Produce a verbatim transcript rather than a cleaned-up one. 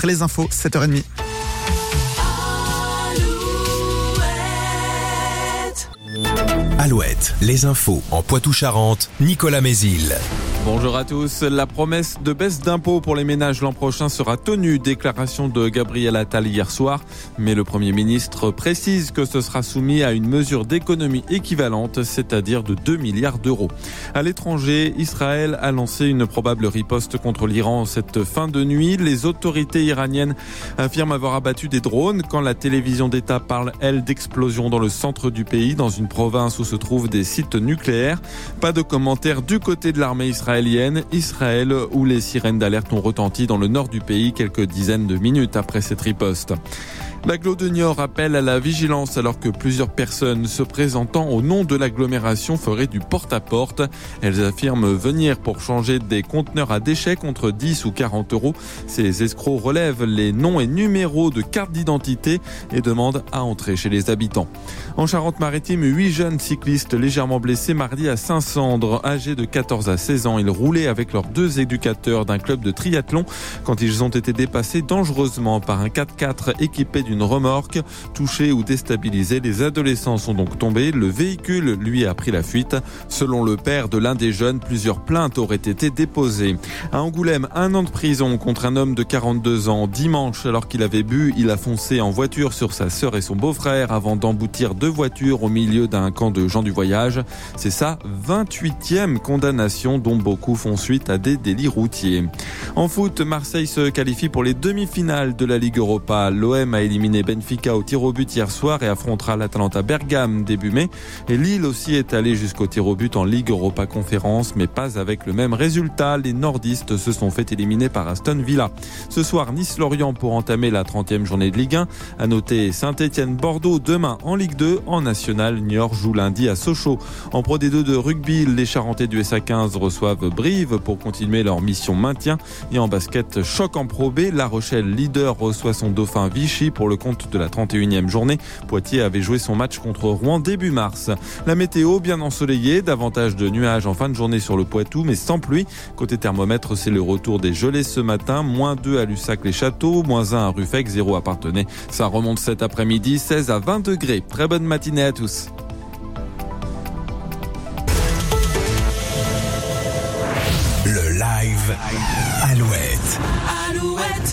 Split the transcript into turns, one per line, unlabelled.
après les infos, sept heures trente.
Alouette, les infos en Poitou-Charentes, Nicolas Mézil.
Bonjour à tous. La promesse de baisse d'impôts pour les ménages l'an prochain sera tenue. Déclaration de Gabriel Attal hier soir. Mais le Premier ministre précise que ce sera soumis à une mesure d'économie équivalente, c'est-à-dire de deux milliards d'euros. À l'étranger, Israël a lancé une probable riposte contre l'Iran cette fin de nuit. Les autorités iraniennes affirment avoir abattu des drones quand la télévision d'État parle, elle, d'explosion dans le centre du pays, dans une province où se trouvent des sites nucléaires. Pas de commentaires du côté de l'armée israélienne. Israël, où les sirènes d'alerte ont retenti dans le nord du pays quelques dizaines de minutes après cette riposte. L'agglo de Niort appelle à la vigilance alors que plusieurs personnes se présentant au nom de l'agglomération feraient du porte-à-porte. Elles affirment venir pour changer des conteneurs à déchets contre dix ou quarante euros. Ces escrocs relèvent les noms et numéros de cartes d'identité et demandent à entrer chez les habitants. En Charente-Maritime, huit jeunes cyclistes légèrement blessés mardi à Saint-Sandre. Âgés de quatorze à seize ans, ils roulaient avec leurs deux éducateurs d'un club de triathlon quand ils ont été dépassés dangereusement par un quatre-quatre équipé d'une remorque. Touchés ou déstabilisés, les adolescents sont donc tombés. Le véhicule, lui, a pris la fuite. Selon le père de l'un des jeunes, plusieurs plaintes auraient été déposées. À Angoulême, un an de prison contre un homme de quarante-deux ans. Dimanche, alors qu'il avait bu, il a foncé en voiture sur sa sœur et son beau-frère avant d'emboutir deux voitures au milieu d'un camp de gens du voyage. C'est sa vingt-huitième condamnation, dont beaucoup font suite à des délits routiers. En foot, Marseille se qualifie pour les demi-finales de la Ligue Europa. L'O M a éliminé Benfica au tir au but hier soir et affrontera l'Atalanta Bergame début mai. Et Lille aussi est allé jusqu'au tir au but en Ligue Europa Conférence, mais pas avec le même résultat. Les nordistes se sont fait éliminer par Aston Villa. Ce soir, Nice-Lorient pour entamer la trentième journée de Ligue un. À noter Saint-Étienne-Bordeaux demain en Ligue deux. En National, Niort joue lundi à Sochaux. En Pro D deux de rugby, les Charentais du S A quinze reçoivent Brive pour continuer leur mission maintien. Et en basket, choc en Pro B, La Rochelle, leader, reçoit son dauphin Vichy pour le compte de la trente et unième journée. Poitiers avait joué son match contre Rouen début mars. La météo bien ensoleillée, davantage de nuages en fin de journée sur le Poitou, mais sans pluie. Côté thermomètre, c'est le retour des gelées ce matin. moins deux à Lussac-les-Châteaux, moins un à Ruffec, zéro à Parthenay. Ça remonte cet après-midi, seize à vingt degrés. Très bonne matinée à tous.
Le live Alouette.